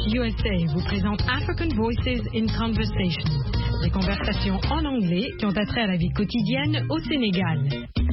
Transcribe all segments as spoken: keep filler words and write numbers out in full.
U S A vous présente African Voices in Conversation, des conversations en anglais qui ont attrait à la vie quotidienne au Sénégal.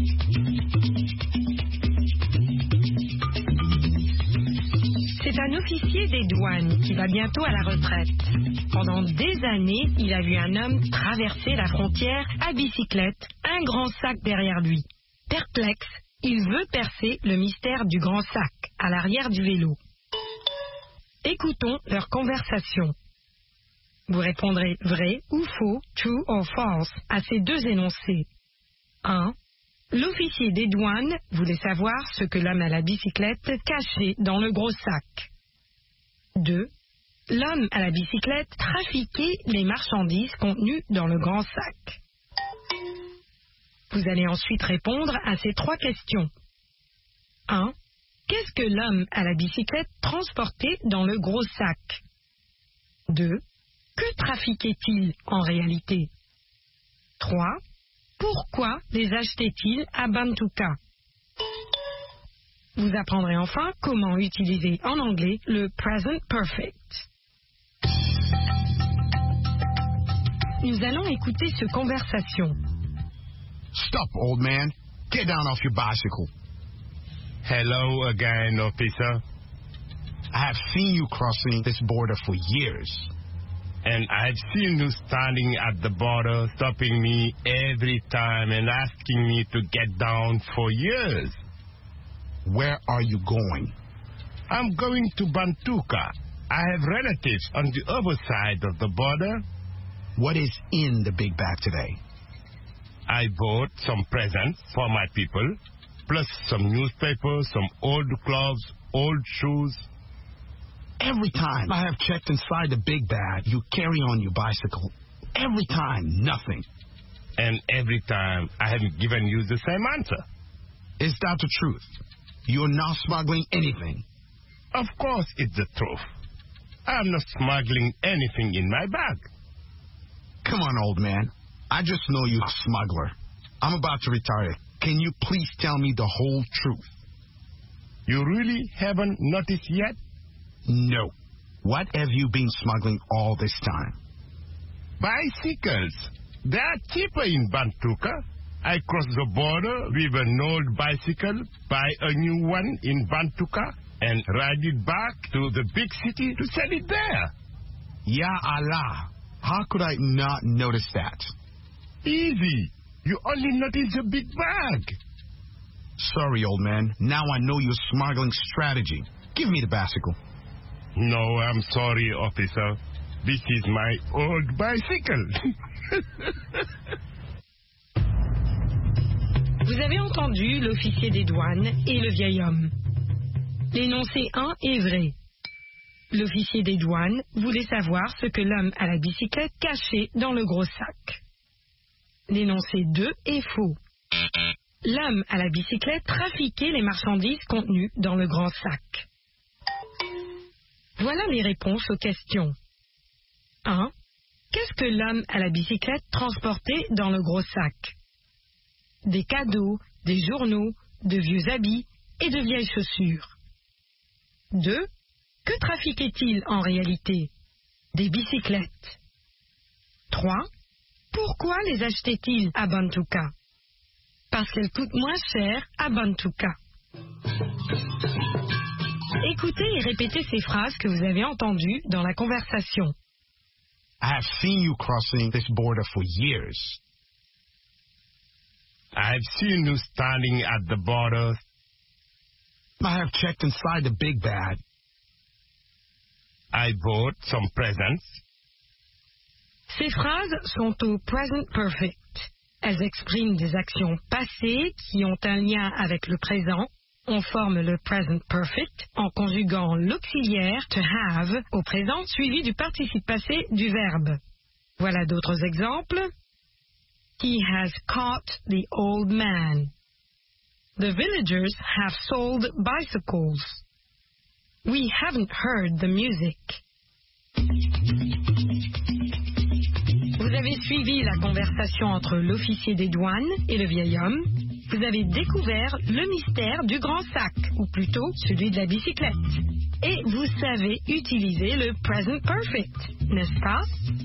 C'est un officier des douanes qui va bientôt à la retraite. Pendant des années, il a vu un homme traverser la frontière à bicyclette, un grand sac derrière lui. Perplexe, il veut percer le mystère du grand sac à l'arrière du vélo. Écoutons leur conversation. Vous répondrez vrai ou faux, true or false, à ces deux énoncés. un. L'officier des douanes voulait savoir ce que l'homme à la bicyclette cachait dans le gros sac. deux. L'homme à la bicyclette trafiquait les marchandises contenues dans le grand sac. Vous allez ensuite répondre à ces trois questions. un. Qu'est-ce que l'homme à la bicyclette transportait dans le gros sac? deux. Que trafiquait-il en réalité? trois. Pourquoi les achetait-il à Bantuka? Vous apprendrez enfin comment utiliser en anglais le present perfect. Nous allons écouter cette conversation. Stop, old man. Get down off your bicycle. Hello again, officer. I have seen you crossing this border for years. And I've seen you standing at the border, stopping me every time and asking me to get down for years. Where are you going? I'm going to Bantuka. I have relatives on the other side of the border. What is in the big bag today? I bought some presents for my people, plus some newspapers, some old clothes, old shoes. Every time I have checked inside the big bag, you carry on your bicycle. Every time, nothing. And every time, I haven't given you the same answer. Is that the truth? You're not smuggling anything. Of course it's the truth. I'm not smuggling anything in my bag. Come on, old man. I just know you're a smuggler. I'm about to retire. Can you please tell me the whole truth? You really haven't noticed yet? No. What have you been smuggling all this time? Bicycles. They are cheaper in Bantuka. I cross the border with an old bicycle, buy a new one in Bantuka, and ride it back to the big city to sell it there. Ya Allah. How could I not notice that? Easy. You only notice the big bag. Sorry, old man. Now I know your smuggling strategy. Give me the bicycle. No, I'm sorry, officer. This is my old bicycle. Vous avez entendu l'officier des douanes et le vieil homme. L'énoncé un est vrai. L'officier des douanes voulait savoir ce que l'homme à la bicyclette cachait dans le gros sac. L'énoncé deux est faux. L'homme à la bicyclette trafiquait les marchandises contenues dans le grand sac. Voilà les réponses aux questions. un. Qu'est-ce que l'homme à la bicyclette transportait dans le gros sac? Des cadeaux, des journaux, de vieux habits et de vieilles chaussures. deux. Que trafiquait-il en réalité? Des bicyclettes. trois. Pourquoi les achetait-il à Bantuka? Parce qu'elles coûtent moins cher à Bantuka. Écoutez et répétez ces phrases que vous avez entendues dans la conversation. I have seen you crossing this border for years. I've seen you standing at the border. I have checked inside the big bag. I bought some presents. Ces phrases sont au present perfect. Elles expriment des actions passées qui ont un lien avec le présent. On forme le present perfect en conjuguant l'auxiliaire to have au présent suivi du participe passé du verbe. Voilà d'autres exemples. He has caught the old man. The villagers have sold bicycles. We haven't heard the music. Vous avez suivi la conversation entre l'officier des douanes et le vieil homme. Vous avez découvert le mystère du grand sac, ou plutôt celui de la bicyclette. et vous savez utiliser le present perfect, n'est-ce pas?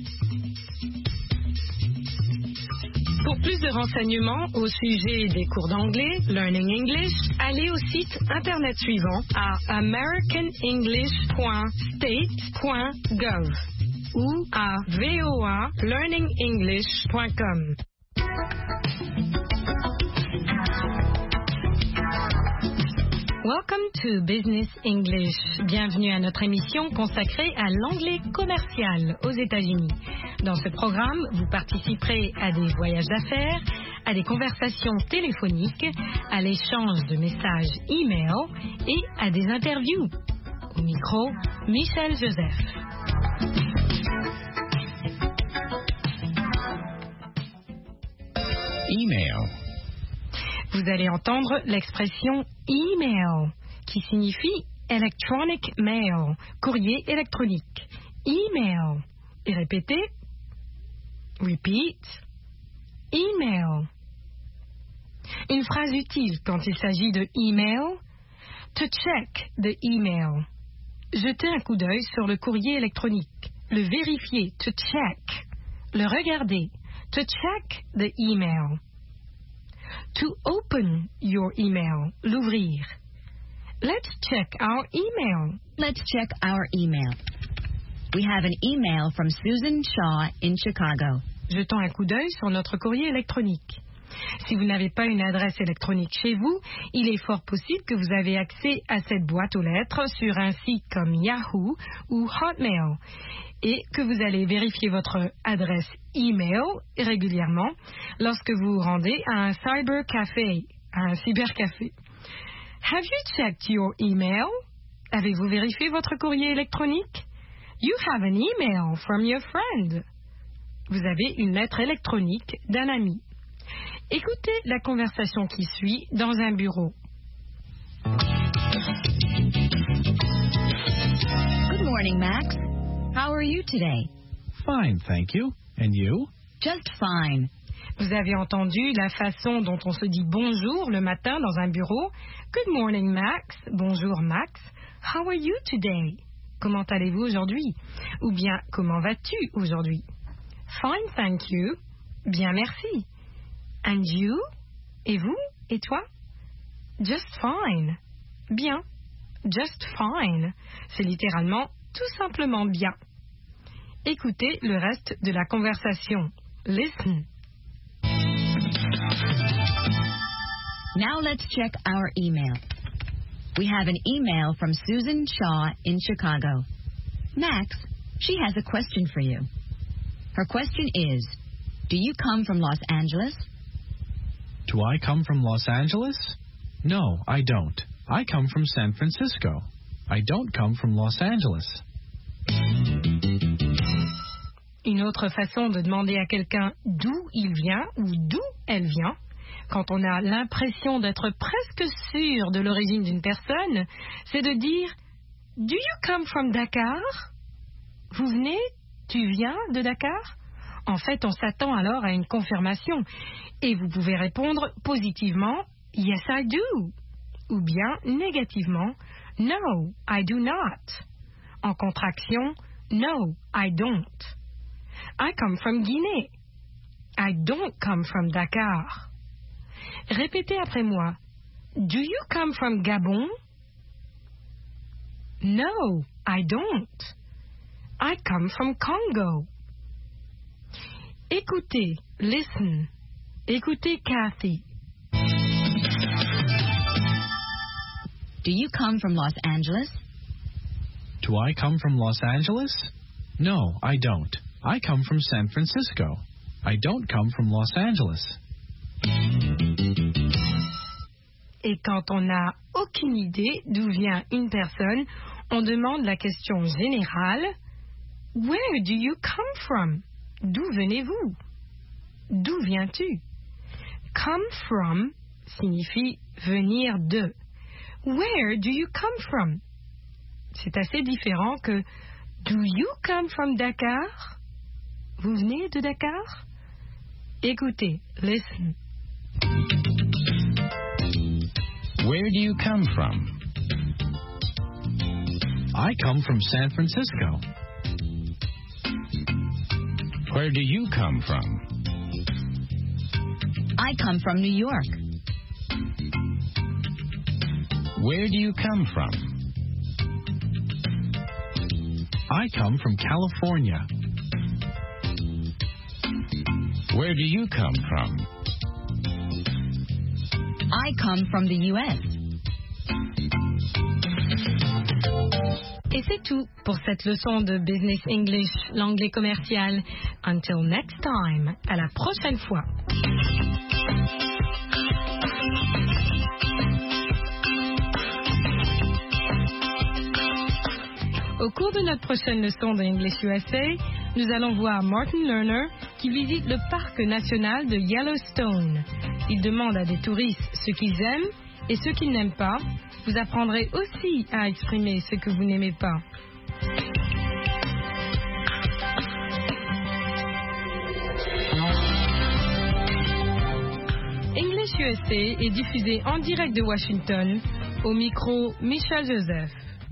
Pour plus de renseignements au sujet des cours d'anglais, Learning English, allez au site internet suivant à american english point state point gov ou à voa learning english point com. Welcome to Business English. Bienvenue à notre émission consacrée à l'anglais commercial aux États-Unis. Dans ce programme, vous participerez à des voyages d'affaires, à des conversations téléphoniques, à l'échange de messages e-mail et à des interviews. Au micro, Michel Joseph. Email. Vous allez entendre l'expression email, qui signifie electronic mail, courrier électronique. Email. Et répétez. Repeat. Email. Une phrase utile quand il s'agit de email. To check the email. Jeter un coup d'œil sur le courrier électronique. Le vérifier. To check. Le regarder. To check the email. To open your email, l'ouvrir. Let's check our email. Let's check our email. We have an email from Susan Shaw in Chicago. Jetons un coup d'œil sur notre courrier électronique. Si vous n'avez pas une adresse électronique chez vous, il est fort possible que vous avez accès à cette boîte aux lettres sur un site comme Yahoo ou Hotmail et que vous allez vérifier votre adresse e-mail régulièrement lorsque vous vous rendez à un cybercafé, à un cybercafé. Have you checked your email? Avez-vous vérifié votre courrier électronique? You have an email from your friend. Vous avez une lettre électronique d'un ami. Écoutez la conversation qui suit dans un bureau. Good morning, Max. How are you today? Fine, thank you. And you? Just fine. Vous avez entendu la façon dont on se dit bonjour le matin dans un bureau. Good morning, Max. Bonjour, Max. How are you today? Comment allez-vous aujourd'hui? Ou bien, comment vas-tu aujourd'hui? Fine, thank you. Bien, merci. And you? Et vous? Et toi? Just fine. Bien. Just fine. C'est littéralement tout simplement bien. Écoutez le reste de la conversation. Listen. Now let's check our email. We have an email from Susan Shaw in Chicago. Max, she has a question for you. Her question is, do you come from Los Angeles? Do I come from Los Angeles? No, I don't. I come from San Francisco. I don't come from Los Angeles. Une autre façon de demander à quelqu'un d'où il vient ou d'où elle vient, quand on a l'impression d'être presque sûr de l'origine d'une personne, c'est de dire « Do you come from Dakar ?» Vous venez? Tu viens de Dakar? En fait, on s'attend alors à une confirmation et vous pouvez répondre positivement « Yes, I do » ou bien négativement « No, I do not ». En contraction « No, I don't ». I come from Guinée. I don't come from Dakar. Répétez après moi. Do you come from Gabon? No, I don't. I come from Congo. Écoutez, listen. Écoutez Kathy. Do you come from Los Angeles? Do I come from Los Angeles? No, I don't. I come from San Francisco. I don't come from Los Angeles. Et quand on n'a aucune idée d'où vient une personne, on demande la question générale « Where do you come from ?» D'où venez-vous? D'où viens-tu? Come from signifie venir de. Where do you come from? C'est assez différent que Do you come from Dakar? Vous venez de Dakar? Écoutez, listen. Where do you come from? I come from San Francisco. Where do you come from? I come from New York. Where do you come from? I come from California. Where do you come from? I come from the U S. Et c'est tout pour cette leçon de Business English, l'anglais commercial. Until next time, à la prochaine fois. Au cours de notre prochaine leçon de English U S A, nous allons voir Martin Lerner qui visite le parc national de Yellowstone. Il demande à des touristes ce qu'ils aiment et ce qu'ils n'aiment pas. Vous apprendrez aussi à exprimer ce que vous n'aimez pas. English U S A est diffusé en direct de Washington, au micro Michel Joseph.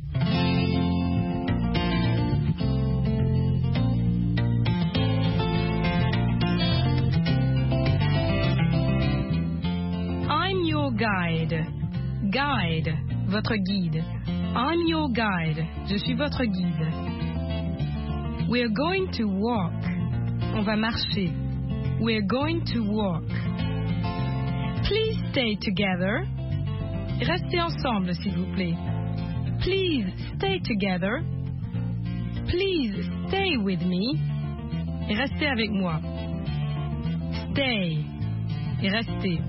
I'm your guide. Guide, votre guide. I'm your guide. Je suis votre guide. We're going to walk. On va marcher. We're going to walk. Please stay together. Restez ensemble, s'il vous plaît. Please stay together. Please stay with me. Et restez avec moi. Stay. Et restez.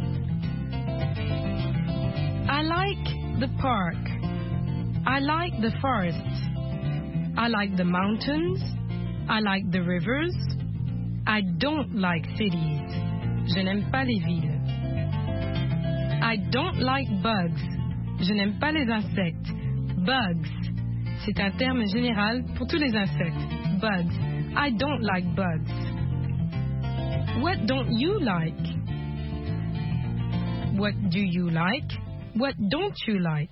I like the park. I like the forests. I like the mountains. I like the rivers. I don't like cities. Je n'aime pas les villes. I don't like bugs. Je n'aime pas les insectes. Bugs. C'est un terme général pour tous les insectes. Bugs. I don't like bugs. What don't you like? What do you like? What don't you like?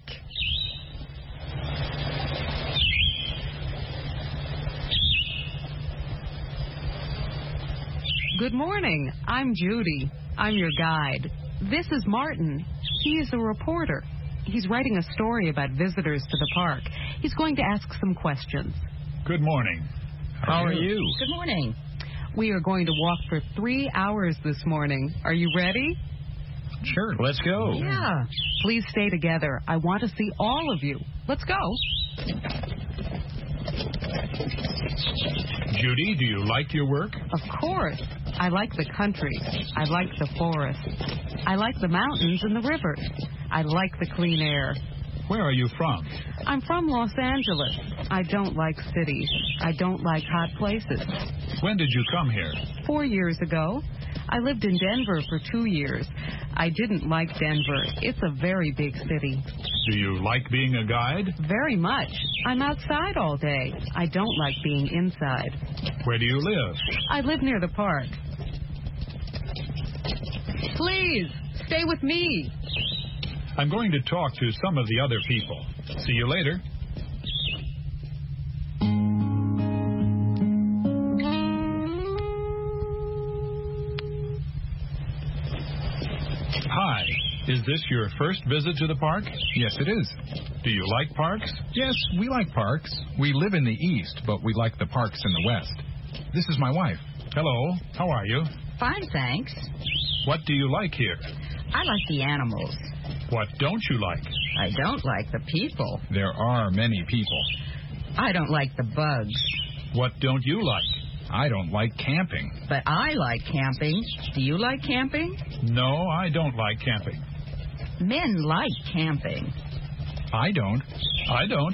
Good morning. I'm Judy. I'm your guide. This is Martin. He is a reporter. He's writing a story about visitors to the park. He's going to ask some questions. Good morning. How are you? Good morning. We are going to walk for three hours this morning. Are you ready? Sure, let's go. Yeah. Please stay together. I want to see all of you. Let's go. Judy, do you like your work? Of course. I like the country. I like the forest. I like the mountains and the rivers. I like the clean air. Where are you from? I'm from Los Angeles. I don't like cities. I don't like hot places. When did you come here? Four years ago. I lived in Denver for two years. I didn't like Denver. It's a very big city. Do you like being a guide? Very much. I'm outside all day. I don't like being inside. Where do you live? I live near the park. Please, stay with me. I'm going to talk to some of the other people. See you later. Hi. Is this your first visit to the park? Yes, it is. Do you like parks? Yes, we like parks. We live in the east, but we like the parks in the west. This is my wife. Hello. How are you? Fine, thanks. What do you like here? I like the animals. What don't you like? I don't like the people. There are many people. I don't like the bugs. What don't you like? I don't like camping. But I like camping. Do you like camping? No, I don't like camping. Men like camping. I don't. I don't.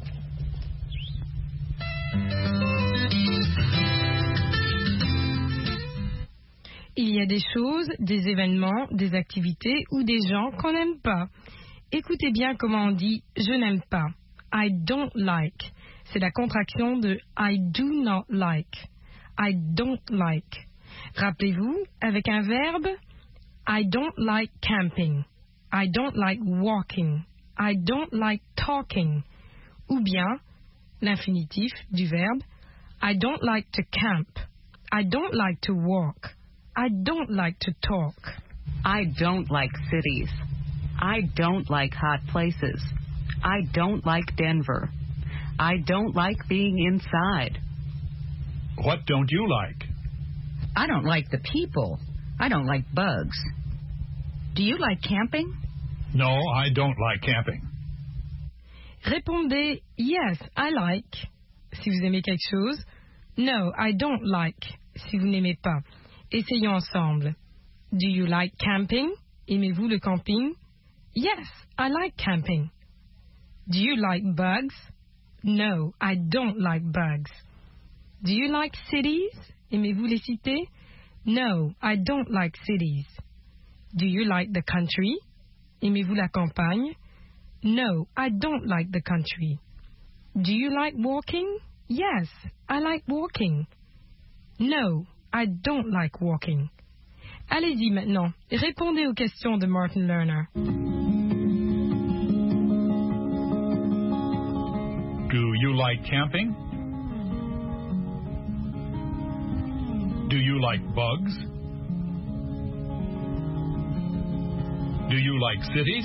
Il y a des choses, des événements, des activités ou des gens qu'on n'aime pas. Écoutez bien comment on dit « je n'aime pas ». I don't like. C'est la contraction de I do not like. I don't like. Rappelez-vous, avec un verbe, I don't like camping. I don't like walking. I don't like talking. Ou bien, l'infinitif du verbe I don't like to camp. I don't like to walk. I don't like to talk. I don't like cities. I don't like hot places. I don't like Denver. I don't like being inside. What don't you like? I don't like the people. I don't like bugs. Do you like camping? No, I don't like camping. Répondez yes, I like si vous aimez quelque chose. No, I don't like si vous n'aimez pas. Essayons ensemble. Do you like camping? Aimez-vous le camping? Yes, I like camping. Do you like bugs? No, I don't like bugs. Do you like cities? Aimez-vous les cités? No, I don't like cities. Do you like the country? Aimez-vous la campagne? No, I don't like the country. Do you like walking? Yes, I like walking. No, I don't like walking. Allez-y maintenant, répondez aux questions de Martin Lerner. Do you like camping? Do you like bugs? Do you like cities?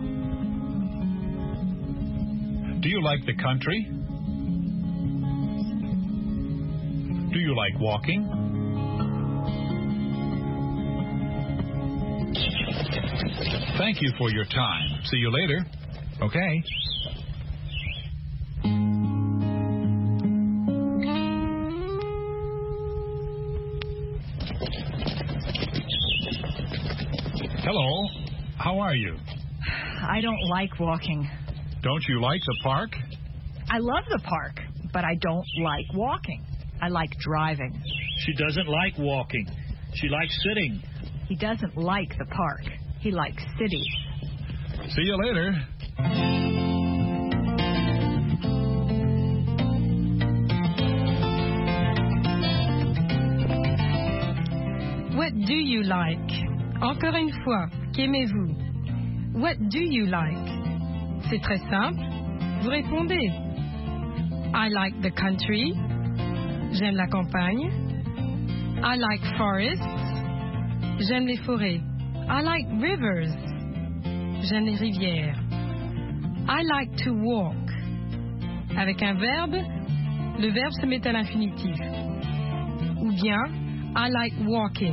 Do you like the country? Do you like walking? Thank you for your time. See you later. Okay. Hello. How are you? I don't like walking. Don't you like the park? I love the park, but I don't like walking. I like driving. She doesn't like walking. She likes sitting. He doesn't like the park. He likes cities. See you later. What do you like? Encore une fois, qu'aimez-vous? What do you like? C'est très simple. Vous répondez. I like the country. J'aime la campagne. I like forests. J'aime les forêts. I like rivers. J'aime les rivières. I like to walk. Avec un verbe, le verbe se met à l'infinitif. Ou bien, I like walking.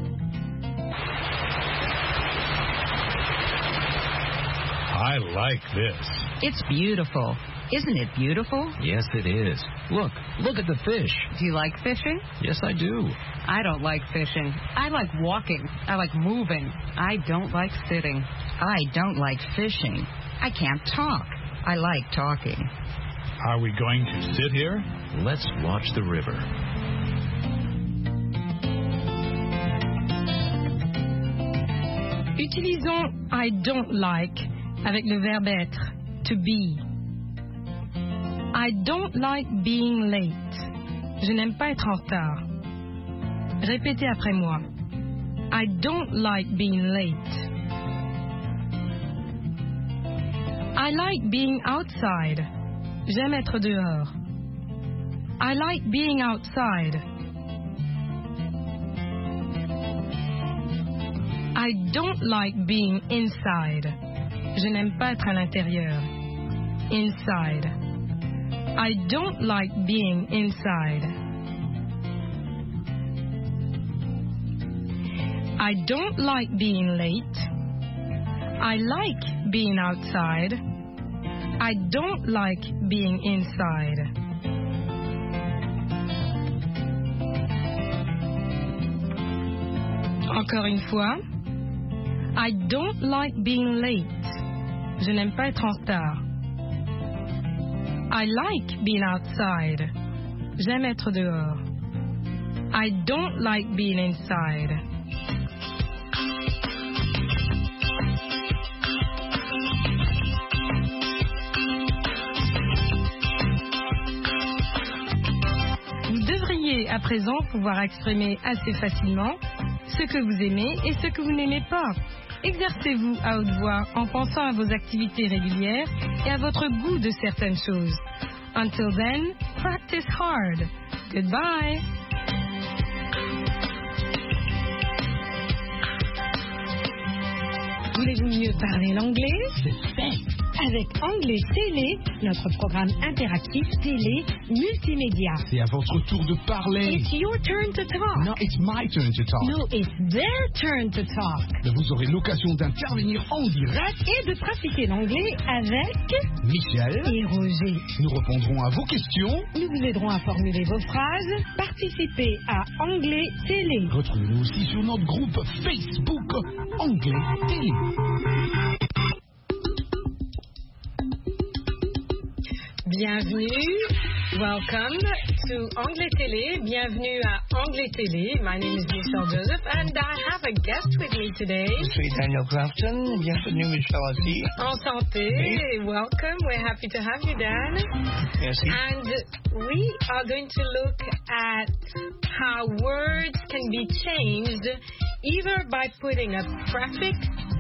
I like this. It's beautiful. Isn't it beautiful? Yes, it is. Look, look at the fish. Do you like fishing? Yes, I do. I don't like fishing. I like walking. I like moving. I don't like sitting. I don't like fishing. I can't talk. I like talking. Are we going to sit here? Let's watch the river. Utilisons I don't like avec le verbe être, to be. I don't like being late. Je n'aime pas être en retard. Répétez après moi. I don't like being late. I like being outside. J'aime être dehors. I like being outside. I don't like being inside. Je n'aime pas être à l'intérieur. Inside. I don't like being inside. I don't like being late. I like being outside. I don't like being inside. Encore une fois. I don't like being late. Je n'aime pas être en retard. I like being outside. J'aime être dehors. I don't like being inside. Vous devriez à présent pouvoir exprimer assez facilement ce que vous aimez et ce que vous n'aimez pas. Exercez-vous à haute voix en pensant à vos activités régulières et à votre goût de certaines choses. Until then, practice hard. Goodbye. Voulez-vous mieux parler l'anglais? C'est fait. Avec Anglais Télé, notre programme interactif télé multimédia. C'est à votre tour de parler. It's your turn to talk. No, it's my turn to talk. No, it's their turn to talk. Vous aurez l'occasion d'intervenir en direct et de pratiquer l'anglais avec Michel et Roger. Nous répondrons à vos questions. Nous vous aiderons à formuler vos phrases. Participez à Anglais Télé. Retrouvez-nous aussi sur notre groupe Facebook Anglais Télé. Bienvenue, welcome to Anglais Télé. Bienvenue à Anglais Télé. My name is Michelle Joseph, and I have a guest with me today. Je suis Daniel Crafton. Bienvenue, Michelle aussi. Enchanté. Oui. Welcome. We're happy to have you, Dan. Merci. And we are going to look at how words can be changed either by putting a prefix.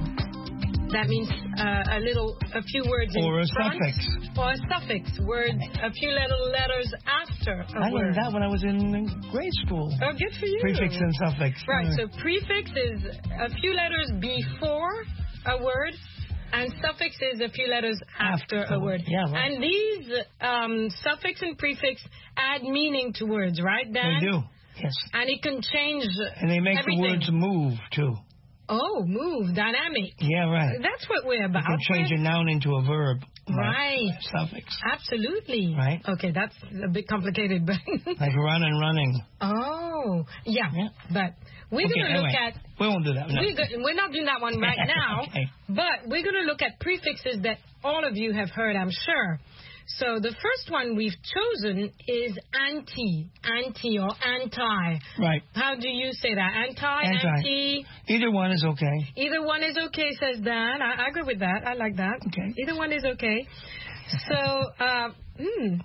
That means uh, a little, a few words in Or a front, suffix. Or a suffix, words, a few little letters after a I word. learned that when I was in grade school. Oh, good for you. Prefix and suffix. Right, Uh, so prefix is a few letters before a word, and suffix is a few letters after, After. a word. Yeah, right. And these um, suffix and prefix add meaning to words, right, Dan? They do, yes. And it can change And they make everything. the words move, too. Oh, move, dynamic. Yeah, right. That's what we're about. You can change a noun into a verb. Right. Suffix. Absolutely. Right. Okay, that's a bit complicated, but... Like run and running. Oh, yeah. Yeah. But we're Okay, going to anyway, look at... We won't do that. No. We're, go- we're not doing that one right now, Okay. but we're going to look at prefixes that all of you have heard, I'm sure. So the first one we've chosen is anti, anti or anti. Right. How do you say that? Anti, Anti. anti. Either one is okay. Either one is okay, says Dan. I, I agree with that. I like that. Okay. Either one is okay. So, uh, hmm.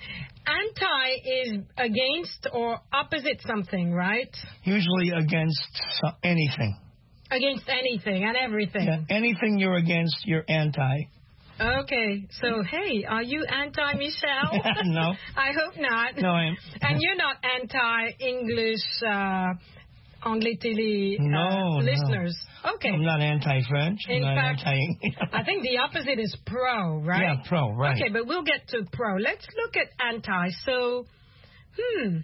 Anti is against or opposite something, right? Usually against so- anything. Against anything and everything. Yeah, anything you're against, you're anti. Okay, so hey, are you anti-Michelle? No. I hope not. No, I am. And you're not anti-English, uh, Anglais Télé uh, No, no. listeners? Okay. I'm not anti-French. I'm In not fact, anti. I think the opposite is pro, right? Yeah, pro, right. Okay, but we'll get to pro. Let's look at anti. So, hmm.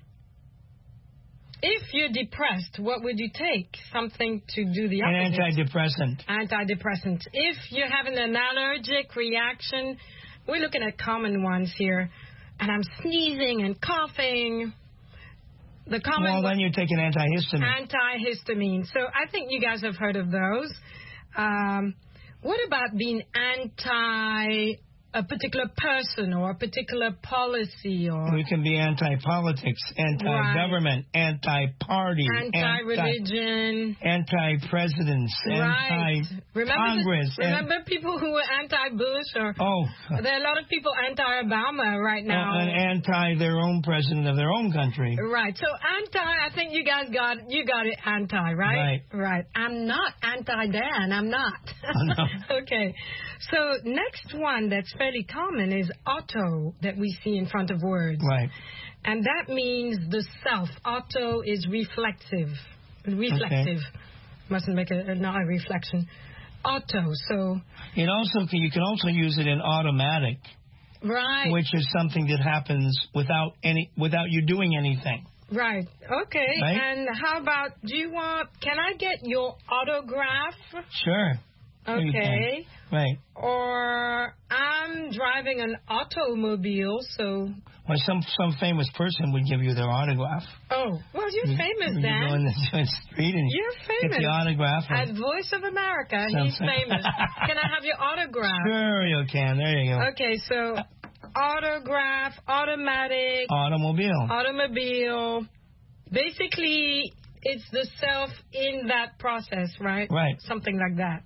If you're depressed, what would you take? Something to do the An opposite. antidepressant. Antidepressant. If you're having an allergic reaction, we're looking at common ones here. And I'm sneezing and coughing. The common Well, then you take an antihistamine. Antihistamine. So I think you guys have heard of those. Um, what about being anti a particular person or a particular policy or We can be anti-politics, anti-government, anti-party, anti-religion, anti-presidents, right? Remember, anti-Congress. the- remember people who were anti-Bush or Oh. there are a lot of people anti-Obama right now. Uh, and anti their own president of their own country. Right. So anti, I think you guys got you got it anti, right? Right. Right. I'm not anti-Dan. I'm not. No. Okay. So next one that's fairly common is auto that we see in front of words. Right. And that means the self. Auto is reflexive. Reflective. Mustn't make a, not a reflection. Auto. So. It also you can also use it in automatic. Right. Which is something that happens without any without you doing anything. Right. Okay. Right? And how about, do you want, can I get your autograph? Sure. Sure you Okay. can. Right. Or I'm driving an automobile, so. Well, some some famous person would give you their autograph. Oh, well, you're You- famous, you Dan. go in the street and You're get famous. the autograph. At and- Voice of America, he's Something. famous. Can I have your autograph? Sure you can. There you go. Okay, so autograph, automatic, Automobile. automobile. Basically, it's the self in that process, right? Right. Something like that.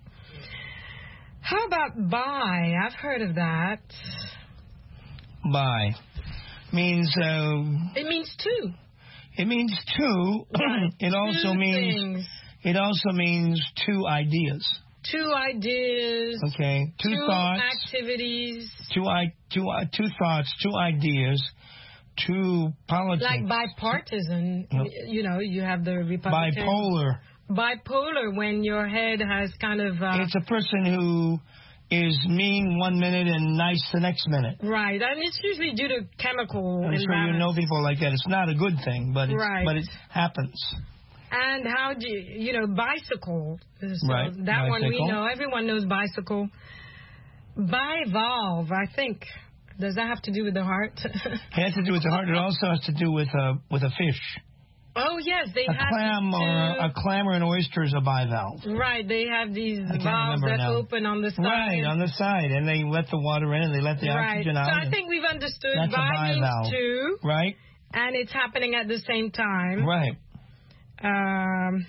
How about buy? I've heard of that. Buy means uh, It means two. it means two. Right. It also Two means things. it also means two ideas. two ideas. Okay, two, two thoughts. activities. Two I two uh, two thoughts, two ideas, two politics. Like bipartisan. No. You know, you have the Republican. Bipolar. Bipolar, when your head has kind of. Uh, it's a person who is mean one minute and nice the next minute. Right, and it's usually due to chemical I'm imbalance. sure you know people like that. It's not a good thing, but it's, Right. but it happens. And how do you, you know, bicycle. So Right, that one we bicycle. know. Everyone knows bicycle. Bivalve, I think. Does that have to do with the heart? It has to do with the heart. It also has to do with a with a fish. Oh, yes, they A have clam to, or a clam or an oyster is a bivalve. Right, they have these I can't valves remember that now. open on the side. Right, on the side, and they let the water in and they let the Right. oxygen out. So I and think we've understood that's a bi means bivalve. two, Right, and it's happening at the same time. right. Um,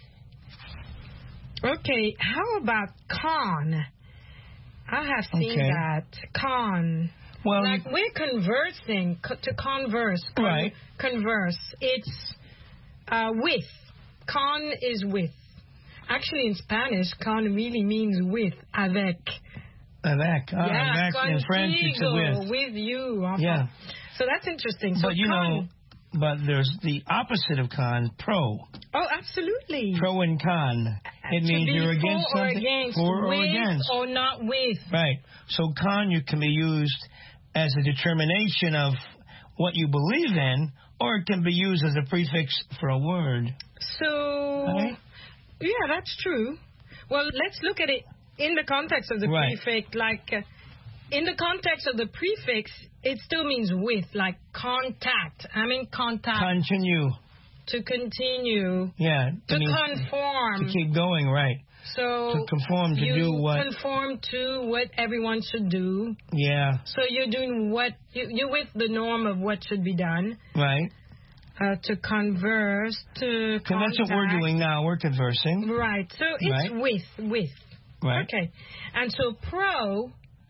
okay, how about con? I have seen Okay. that. Con. Well, like we're conversing, co- to converse. Con- Right. Converse. It's uh, with. Con is with. Actually, in Spanish, con really means with, avec. Avec. Ah, yeah, avec in French, it's a contigo, with. with you. enfin. Yeah. So that's interesting. So But you con, know, but there's the opposite of con, pro. oh, absolutely. Pro and con. It To means be you're against for or something. against, For or with against. or not with. Right. So con you can be used as a determination of what you believe in, or it can be used as a prefix for a word. So, Right? yeah, that's true. Well, let's look at it in the context of the Right. prefix. Like, uh, in the context of the prefix, it still means with, like contact. I mean contact. Continue. To continue. Yeah. To I mean, conform. To keep going, right. So To conform, to you do what. conform to what everyone should do. Yeah. So you're doing what you, you're with the norm of what should be done. Right. Uh, to converse, to So that's what we're contact. doing now. We're conversing. Right. So it's Right. with with. Right. Okay. And so pro,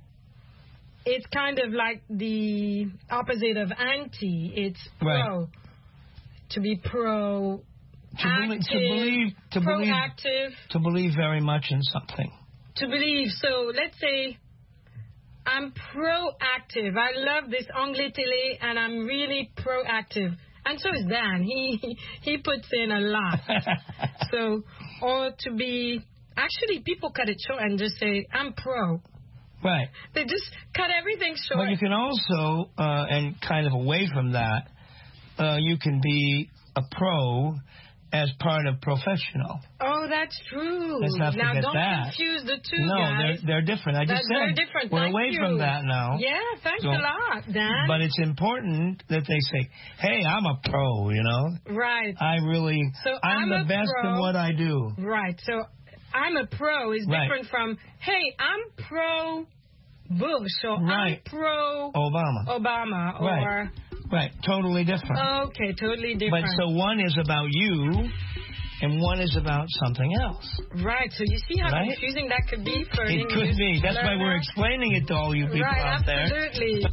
it's kind of like the opposite of anti. It's pro. Right. To be pro. To believe, to believe, to believe, proactive. to believe very much in something. To believe. So let's say I'm proactive. I love this Anglais Télé, and I'm really proactive. And so is Dan. He he puts in a lot. So, or to be, actually, people cut it short and just say, I'm pro. Right. They just cut everything short. But you can also, uh, and kind of away from that, uh, you can be a pro as part of professional. Oh, that's true. Let's not now, forget don't that. confuse the two, No, guys. they're, they're different. I just That's said very different. we're Thank away you. from that now. Yeah, thanks So- a lot, Dan. But it's important that they say, hey, I'm a pro, you know. Right. I really, So I'm, I'm the a best pro. in what I do. Right. So I'm a pro is Right. different from, hey, I'm pro Bush or Right. I'm pro Obama. Obama or. Right. Right. Totally different. Okay, totally But different. so one is about you, and one is about something else. Right. So you see how Right? confusing that could be for an It could English be. That's why learner? we're explaining it to all you people Right, out there. absolutely.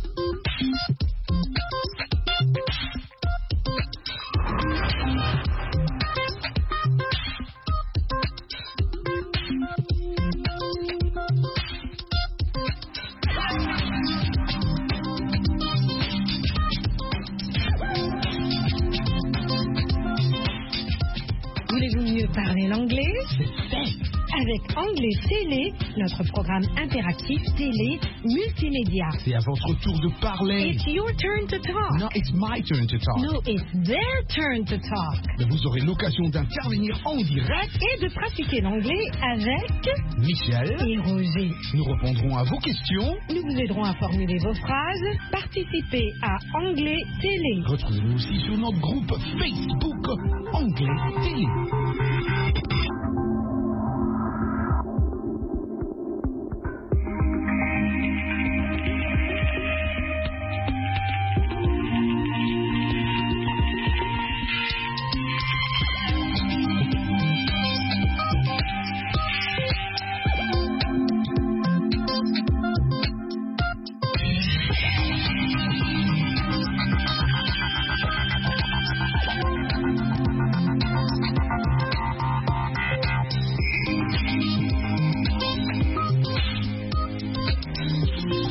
Voulez-vous mieux parler l'anglais? Avec Anglais Télé, notre programme interactif télé multimédia. C'est à votre tour de parler. It's your turn to talk. No, it's my turn to talk. No, it's their turn to talk. Mais vous aurez l'occasion d'intervenir en direct. Et de pratiquer l'anglais avec Michel et Roger. Nous répondrons à vos questions. Nous vous aiderons à formuler vos phrases. Participez à Anglais Télé. Retrouvez-nous aussi sur notre groupe Facebook Anglais Télé.